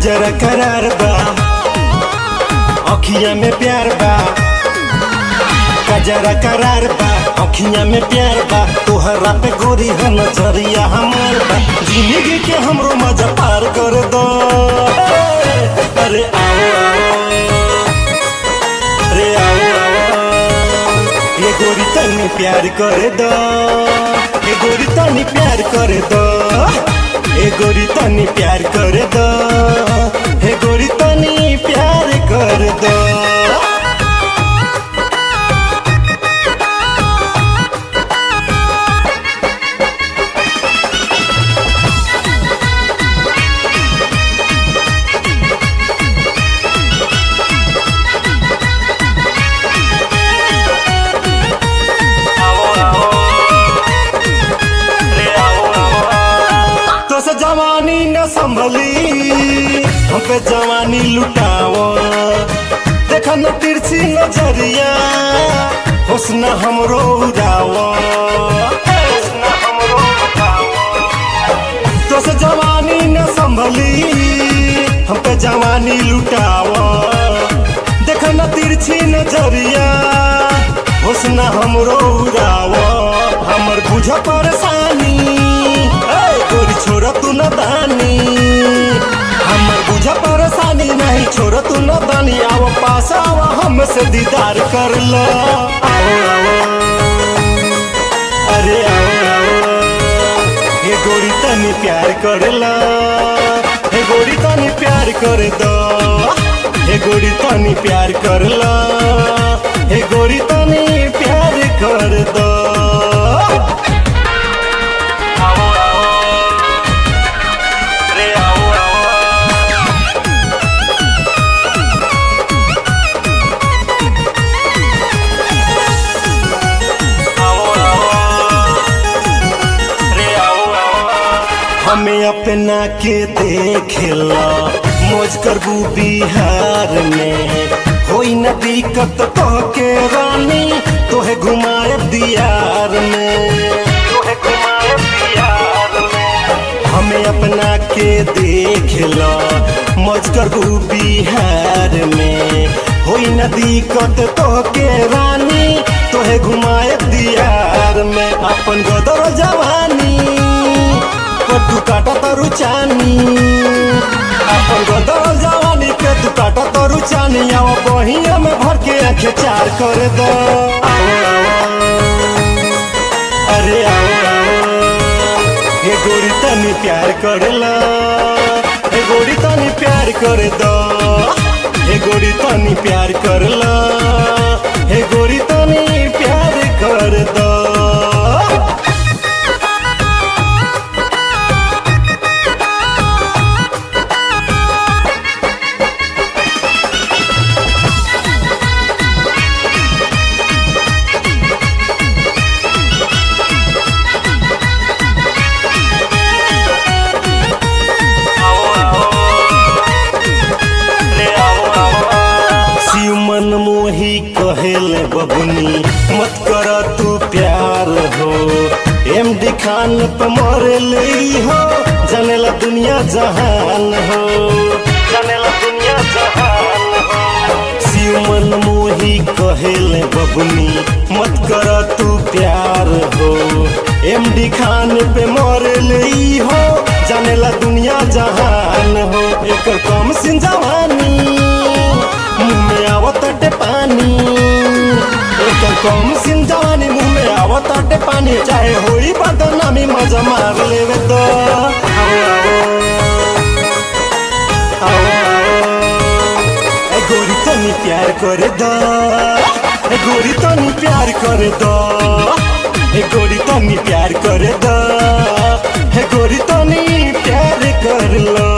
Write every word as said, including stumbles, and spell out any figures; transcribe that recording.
कजरा करार बा अखिया में प्यार बा, कजरा करार बा अखिया में प्यार बा, तोहरा पे गोरी है नजरिया हमार बा, जिंदगी के हमरो मजा पार कर दो। अरे आओ आओ रे आओ आओ ये गोरी तनी प्यार कर दो, ये गोरी तनी प्यार कर दो, ए गोरी तनी प्यार कर दो, हे गोरी तनी प्यार कर दो। जवानी न संभली हम पे जवानी लुटाओ, देखा न तिरछी नजरिया हुस्न हमरो उड़ाओ, हुस्न हमरो उड़ाओ। तो से जवानी न संभली हम पे जवानी लुटाओ, देखा न तिरछी नजरिया हुस्न हमरो उड़ाओ, हमर बुझ परेशानी गोरी छोड़ तू न दानी, हमर बुझ परेशानी नहीं छोड़ तू न दानी, आओ पास आओ हमसे दीदार कर लो, आओ आओ अरे आओ आओ ये गोरी तनी प्यार कर लो, हे गोरी तनी प्यार कर दो, हे गोरी तनी प्यार कर लो, हे गोरी तनी प्यार कर दो। हमें अपना के देखेला मौज करबू बिहार में, होई न दिक्कत तो के रानी तोहे घुमाए दियार में, तोहे घुमाए दियार में। हमें अपना के देखेला मौज करबू बिहार में, होई न दिक्कत तो के रानी तोहे घुमाए दियार में, अपन गदर जवानी तू काटा तरु चानी, अपन गदर जवानी के तू काटा तरु चानी, आओ बहिया में भर के आंखें चार कर दो, आओ आओ अरे आओ आओ ये गोरी तनी प्यार कर लो, हे गोरी तनी प्यार कर दो, हे गोरी तनी प्यार कर लो, हे गोरी तनी प्यार कर दो। मन मोही कहेले बबुनी मत कर तू प्यार हो, एम डी खान पे मरे ले हो, जानेला दुनिया जहान हो, जानेला दुनिया जहान हो। शिव मन मोही कहेले बबुनी मत कर तू प्यार हो, एम डी खान पे मरे ले हो, जानेला दुनिया जहान हो। एक कम सिन जवानी मुँह में आवताटे पानी, एक कम सिन जवानी मुँह में आवताटे पानी, चाहे होई बदनामी मजा मार लेवे तो, आओ आओ आओ ए गोरी तनी प्यार कर दो, ए गोरी तनी प्यार कर दो, ए गोरी तनी प्यार कर दो, ए गोरी तनी प्यार कर लो।